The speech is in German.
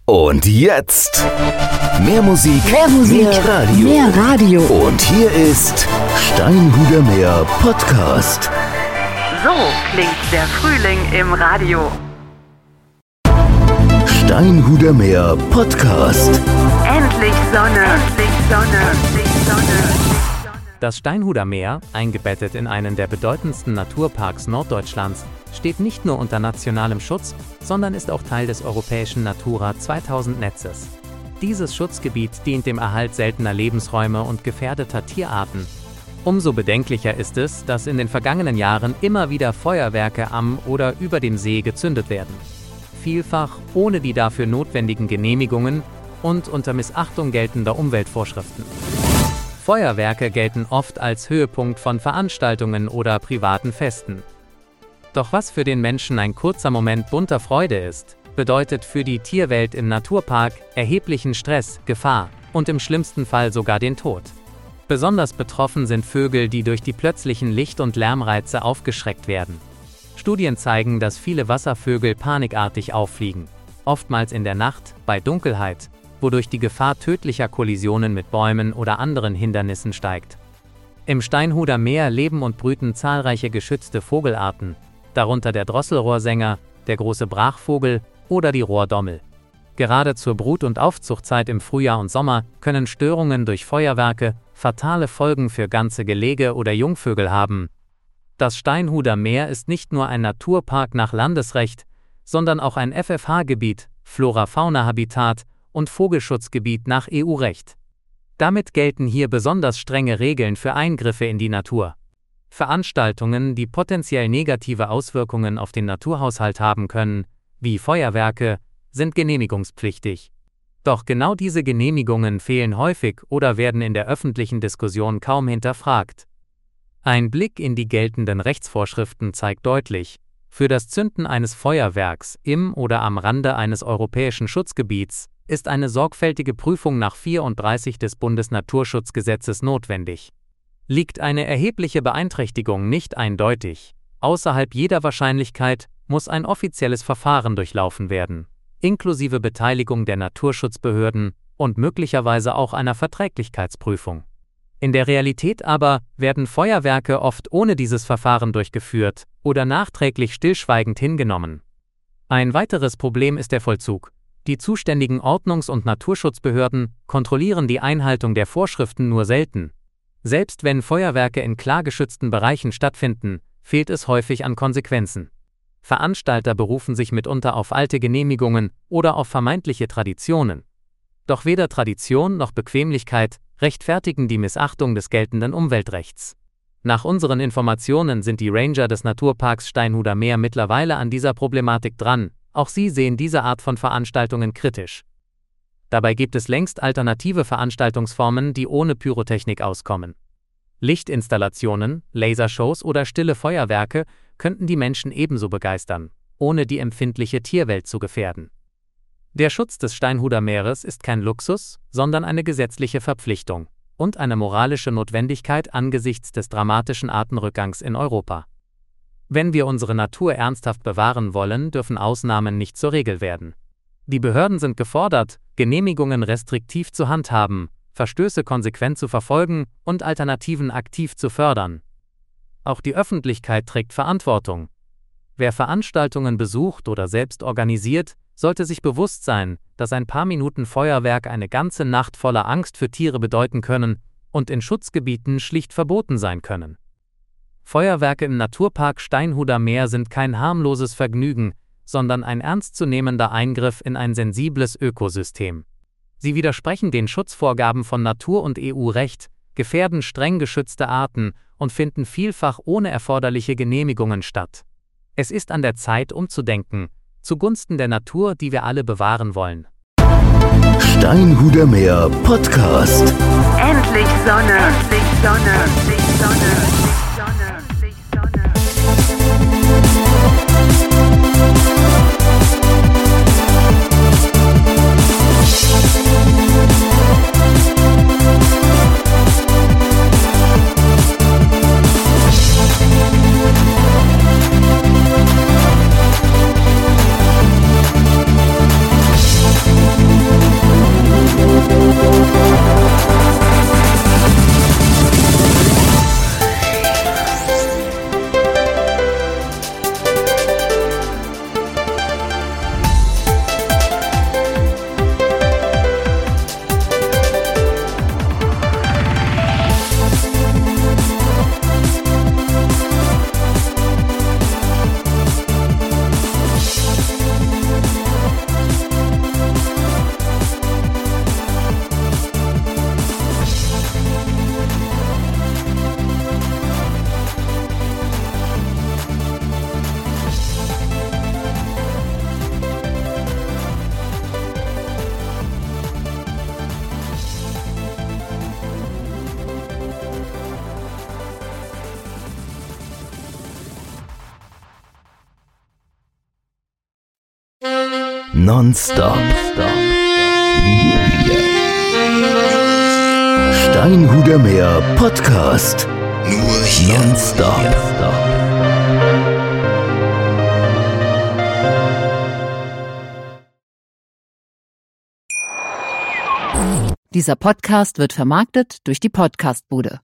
Und jetzt mehr Musik, mehr Radio. Und hier ist Steinhuder Meer Podcast. So klingt der Frühling im Radio. Steinhuder Meer Podcast. Endlich Sonne, endlich Sonne, endlich Sonne. Das Steinhuder Meer, eingebettet in einen der bedeutendsten Naturparks Norddeutschlands, steht nicht nur unter nationalem Schutz, sondern ist auch Teil des europäischen Natura 2000-Netzes. Dieses Schutzgebiet dient dem Erhalt seltener Lebensräume und gefährdeter Tierarten. Umso bedenklicher ist es, dass in den vergangenen Jahren immer wieder Feuerwerke am oder über dem See gezündet werden. Vielfach ohne die dafür notwendigen Genehmigungen und unter Missachtung geltender Umweltvorschriften. Feuerwerke gelten oft als Höhepunkt von Veranstaltungen oder privaten Festen. Doch was für den Menschen ein kurzer Moment bunter Freude ist, bedeutet für die Tierwelt im Naturpark erheblichen Stress, Gefahr und im schlimmsten Fall sogar den Tod. Besonders betroffen sind Vögel, die durch die plötzlichen Licht- und Lärmreize aufgeschreckt werden. Studien zeigen, dass viele Wasservögel panikartig auffliegen, oftmals in der Nacht, bei Dunkelheit, wodurch die Gefahr tödlicher Kollisionen mit Bäumen oder anderen Hindernissen steigt. Im Steinhuder Meer leben und brüten zahlreiche geschützte Vogelarten, darunter der Drosselrohrsänger, der große Brachvogel oder die Rohrdommel. Gerade zur Brut- und Aufzuchtzeit im Frühjahr und Sommer können Störungen durch Feuerwerke fatale Folgen für ganze Gelege oder Jungvögel haben. Das Steinhuder Meer ist nicht nur ein Naturpark nach Landesrecht, sondern auch ein FFH-Gebiet, Flora-Fauna-Habitat und Vogelschutzgebiet nach EU-Recht. Damit gelten hier besonders strenge Regeln für Eingriffe in die Natur. Veranstaltungen, die potenziell negative Auswirkungen auf den Naturhaushalt haben können, wie Feuerwerke, sind genehmigungspflichtig. Doch genau diese Genehmigungen fehlen häufig oder werden in der öffentlichen Diskussion kaum hinterfragt. Ein Blick in die geltenden Rechtsvorschriften zeigt deutlich, für das Zünden eines Feuerwerks im oder am Rande eines europäischen Schutzgebiets ist eine sorgfältige Prüfung nach 34 des Bundesnaturschutzgesetzes notwendig. Liegt eine erhebliche Beeinträchtigung nicht eindeutig, außerhalb jeder Wahrscheinlichkeit muss ein offizielles Verfahren durchlaufen werden, inklusive Beteiligung der Naturschutzbehörden und möglicherweise auch einer Verträglichkeitsprüfung. In der Realität aber werden Feuerwerke oft ohne dieses Verfahren durchgeführt oder nachträglich stillschweigend hingenommen. Ein weiteres Problem ist der Vollzug. Die zuständigen Ordnungs- und Naturschutzbehörden kontrollieren die Einhaltung der Vorschriften nur selten. Selbst wenn Feuerwerke in klar geschützten Bereichen stattfinden, fehlt es häufig an Konsequenzen. Veranstalter berufen sich mitunter auf alte Genehmigungen oder auf vermeintliche Traditionen. Doch weder Tradition noch Bequemlichkeit rechtfertigen die Missachtung des geltenden Umweltrechts. Nach unseren Informationen sind die Ranger des Naturparks Steinhuder Meer mittlerweile an dieser Problematik dran. Auch sie sehen diese Art von Veranstaltungen kritisch. Dabei gibt es längst alternative Veranstaltungsformen, die ohne Pyrotechnik auskommen. Lichtinstallationen, Lasershows oder stille Feuerwerke könnten die Menschen ebenso begeistern, ohne die empfindliche Tierwelt zu gefährden. Der Schutz des Steinhuder Meeres ist kein Luxus, sondern eine gesetzliche Verpflichtung und eine moralische Notwendigkeit angesichts des dramatischen Artenrückgangs in Europa. Wenn wir unsere Natur ernsthaft bewahren wollen, dürfen Ausnahmen nicht zur Regel werden. Die Behörden sind gefordert, Genehmigungen restriktiv zu handhaben, Verstöße konsequent zu verfolgen und Alternativen aktiv zu fördern. Auch die Öffentlichkeit trägt Verantwortung. Wer Veranstaltungen besucht oder selbst organisiert, sollte sich bewusst sein, dass ein paar Minuten Feuerwerk eine ganze Nacht voller Angst für Tiere bedeuten können und in Schutzgebieten schlicht verboten sein können. Feuerwerke im Naturpark Steinhuder Meer sind kein harmloses Vergnügen, sondern ein ernstzunehmender Eingriff in ein sensibles Ökosystem. Sie widersprechen den Schutzvorgaben von Natur- und EU-Recht, gefährden streng geschützte Arten und finden vielfach ohne erforderliche Genehmigungen statt. Es ist an der Zeit, umzudenken, zugunsten der Natur, die wir alle bewahren wollen. Steinhuder Meer Podcast. Endlich Sonne, endlich Sonne, endlich Sonne, endlich Sonne, endlich Sonne. nonstop. Steinhuder Meer Podcast. Nur hier. Nonstop. Dieser Podcast wird vermarktet durch die Podcastbude.